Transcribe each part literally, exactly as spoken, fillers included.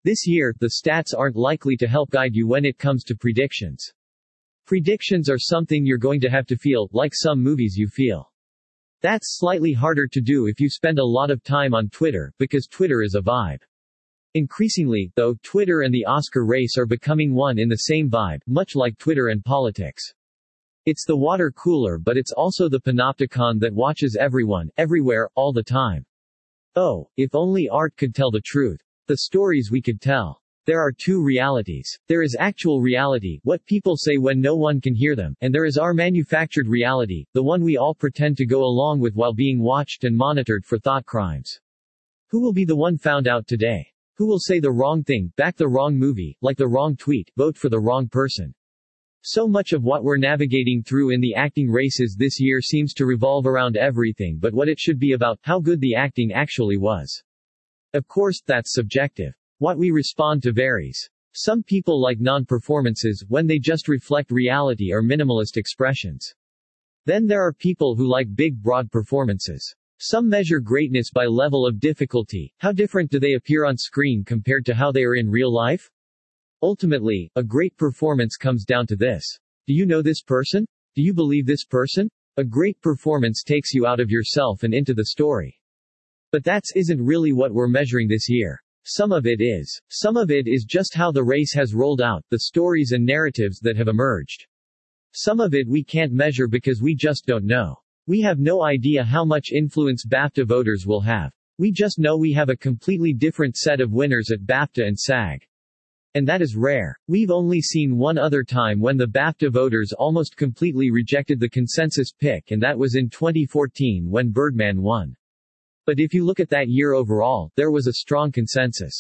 This year, the stats aren't likely to help guide you when it comes to predictions. Predictions are something you're going to have to feel, like some movies you feel. That's slightly harder to do if you spend a lot of time on Twitter, because Twitter is a vibe. Increasingly, though, Twitter and the Oscar race are becoming one in the same vibe, much like Twitter and politics. It's the water cooler, but it's also the panopticon that watches everyone, everywhere, all the time. Oh, if only art could tell the truth. The stories we could tell. There are two realities. There is actual reality, what people say when no one can hear them, and there is our manufactured reality, the one we all pretend to go along with while being watched and monitored for thought crimes. Who will be the one found out today? Who will say the wrong thing, back the wrong movie, like the wrong tweet, vote for the wrong person? So much of what we're navigating through in the acting races this year seems to revolve around everything but what it should be about, how good the acting actually was. Of course, that's subjective. What we respond to varies. Some people like non-performances, when they just reflect reality or minimalist expressions. Then there are people who like big, broad performances. Some measure greatness by level of difficulty. How different do they appear on screen compared to how they are in real life? Ultimately, a great performance comes down to this. Do you know this person? Do you believe this person? A great performance takes you out of yourself and into the story. But that isn't really what we're measuring this year. Some of it is. Some of it is just how the race has rolled out, the stories and narratives that have emerged. Some of it we can't measure because we just don't know. We have no idea how much influence BAFTA voters will have. We just know we have a completely different set of winners at BAFTA and SAG. And that is rare. We've only seen one other time when the BAFTA voters almost completely rejected the consensus pick, and that was in twenty fourteen when Birdman won. But if you look at that year overall, there was a strong consensus.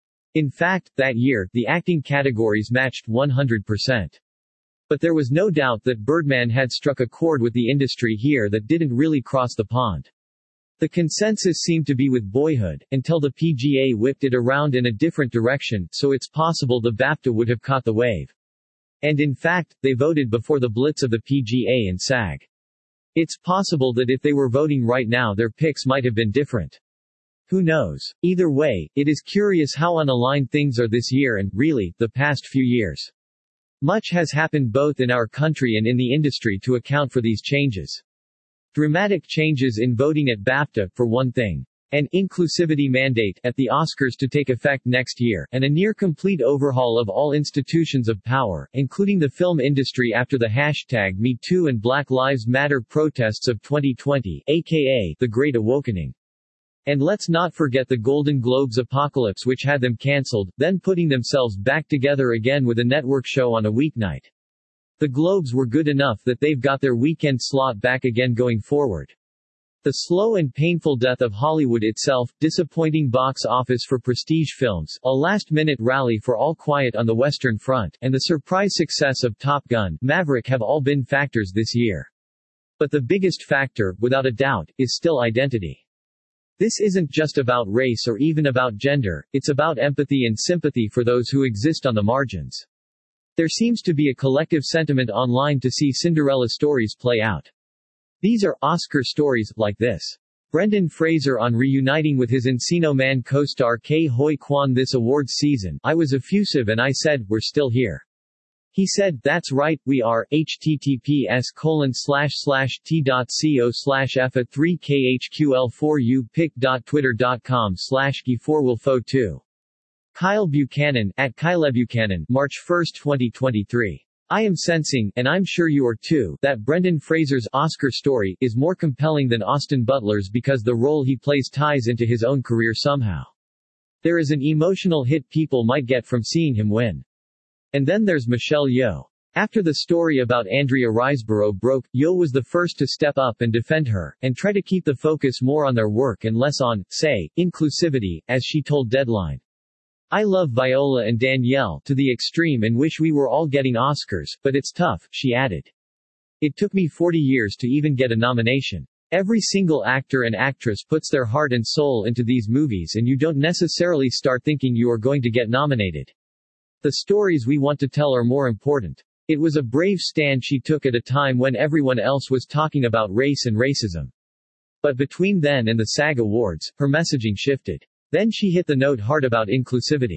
In fact, that year, the acting categories matched one hundred percent. But there was no doubt that Birdman had struck a chord with the industry here that didn't really cross the pond. The consensus seemed to be with Boyhood, until the P G A whipped it around in a different direction, so it's possible the BAFTA would have caught the wave. And in fact, they voted before the blitz of the P G A and SAG. It's possible that if they were voting right now their picks might have been different. Who knows? Either way, it is curious how unaligned things are this year and, really, the past few years. Much has happened both in our country and in the industry to account for these changes. Dramatic changes in voting at BAFTA, for one thing. An inclusivity mandate at the Oscars to take effect next year, and a near-complete overhaul of all institutions of power, including the film industry after the hashtag Me Too and Black Lives Matter protests of twenty twenty, aka the Great Awakening. And let's not forget the Golden Globes apocalypse which had them cancelled, then putting themselves back together again with a network show on a weeknight. The Globes were good enough that they've got their weekend slot back again going forward. The slow and painful death of Hollywood itself, disappointing box office for prestige films, a last-minute rally for All Quiet on the Western Front, and the surprise success of Top Gun: Maverick have all been factors this year. But the biggest factor, without a doubt, is still identity. This isn't just about race or even about gender, it's about empathy and sympathy for those who exist on the margins. There seems to be a collective sentiment online to see Cinderella stories play out. These are Oscar stories, like this. Brendan Fraser on reuniting with his Encino Man co-star Ke Huy Quan this awards season. I was effusive and I said, we're still here. He said, that's right, we are, https colon slash slash t.co slash f at 3khql4u pic.twitter.com slash g4wilfo2. Kyle Buchanan, at Kyle Buchanan, March first twenty twenty-three. I am sensing, and I'm sure you are too, that Brendan Fraser's Oscar story is more compelling than Austin Butler's because the role he plays ties into his own career somehow. There is an emotional hit people might get from seeing him win. And then there's Michelle Yeoh. After the story about Andrea Riseborough broke, Yeoh was the first to step up and defend her, and try to keep the focus more on their work and less on, say, inclusivity, as she told Deadline. I love Viola and Danielle to the extreme and wish we were all getting Oscars, but it's tough, she added. It took me forty years to even get a nomination. Every single actor and actress puts their heart and soul into these movies and you don't necessarily start thinking you are going to get nominated. The stories we want to tell are more important. It was a brave stand she took at a time when everyone else was talking about race and racism. But between then and the SAG Awards, her messaging shifted. Then she hit the note hard about inclusivity.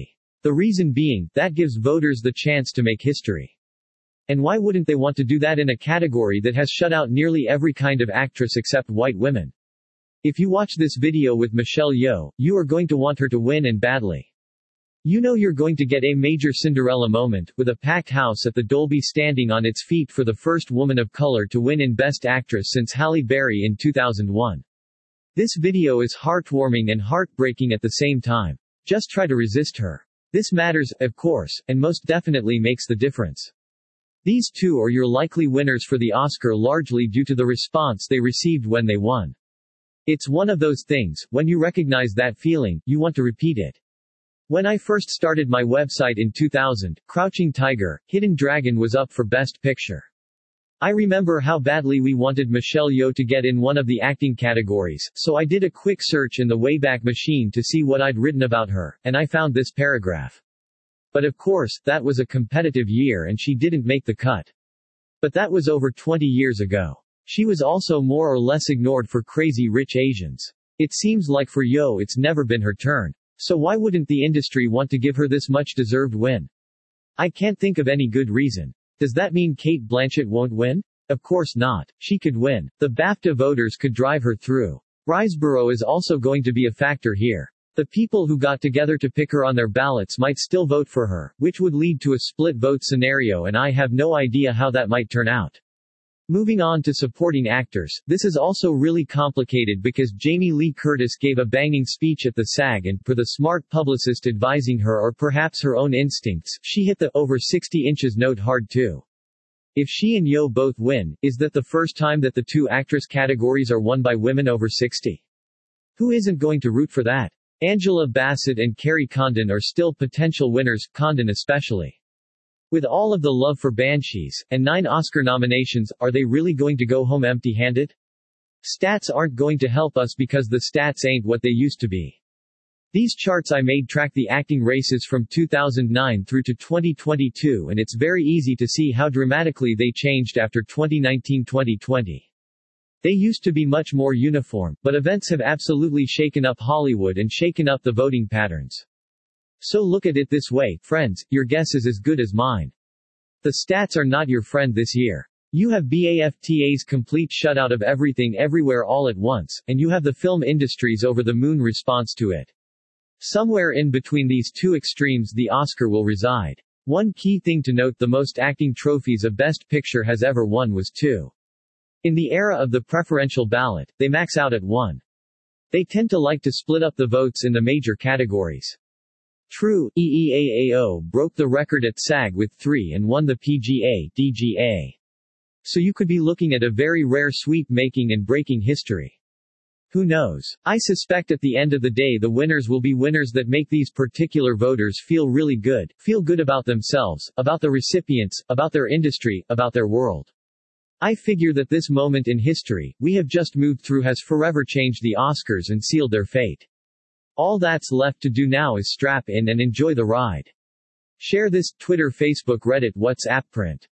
The reason being, that gives voters the chance to make history. And why wouldn't they want to do that in a category that has shut out nearly every kind of actress except white women? If you watch this video with Michelle Yeoh, you are going to want her to win and badly. You know you're going to get a major Cinderella moment, with a packed house at the Dolby standing on its feet for the first woman of color to win in Best Actress since Halle Berry in two thousand one. This video is heartwarming and heartbreaking at the same time. Just try to resist her. This matters, of course, and most definitely makes the difference. These two are your likely winners for the Oscar largely due to the response they received when they won. It's one of those things, when you recognize that feeling, you want to repeat it. When I first started my website in two thousand, Crouching Tiger, Hidden Dragon was up for Best Picture. I remember how badly we wanted Michelle Yeoh to get in one of the acting categories, so I did a quick search in the Wayback Machine to see what I'd written about her, and I found this paragraph. But of course, that was a competitive year and she didn't make the cut. But that was over twenty years ago. She was also more or less ignored for Crazy Rich Asians. It seems like for Yeoh it's never been her turn. So why wouldn't the industry want to give her this much-deserved win? I can't think of any good reason. Does that mean Cate Blanchett won't win? Of course not. She could win. The BAFTA voters could drive her through. Riseborough is also going to be a factor here. The people who got together to pick her on their ballots might still vote for her, which would lead to a split vote scenario, and I have no idea how that might turn out. Moving on to supporting actors, this is also really complicated because Jamie Lee Curtis gave a banging speech at the SAG and, per the smart publicist advising her or perhaps her own instincts, she hit the over sixty inches note hard too. If she and Yeoh both win, is that the first time that the two actress categories are won by women over sixty? Who isn't going to root for that? Angela Bassett and Kerry Condon are still potential winners, Condon especially. With all of the love for Banshees, and nine Oscar nominations, are they really going to go home empty-handed? Stats aren't going to help us because the stats ain't what they used to be. These charts I made track the acting races from two thousand nine through to twenty twenty-two, and it's very easy to see how dramatically they changed after twenty nineteen twenty twenty. They used to be much more uniform, but events have absolutely shaken up Hollywood and shaken up the voting patterns. So look at it this way, friends, your guess is as good as mine. The stats are not your friend this year. You have BAFTA's complete shutout of everything everywhere all at once, and you have the film industry's over-the-moon response to it. Somewhere in between these two extremes the Oscar will reside. One key thing to note: the most acting trophies a Best Picture has ever won was two. In the era of the preferential ballot, they max out at one. They tend to like to split up the votes in the major categories. True, E E A A O broke the record at SAG with three and won the P G A, D G A. So you could be looking at a very rare sweep making and breaking history. Who knows? I suspect at the end of the day the winners will be winners that make these particular voters feel really good, feel good about themselves, about the recipients, about their industry, about their world. I figure that this moment in history we have just moved through has forever changed the Oscars and sealed their fate. All that's left to do now is strap in and enjoy the ride. Share this, Twitter, Facebook, Reddit, WhatsApp, print.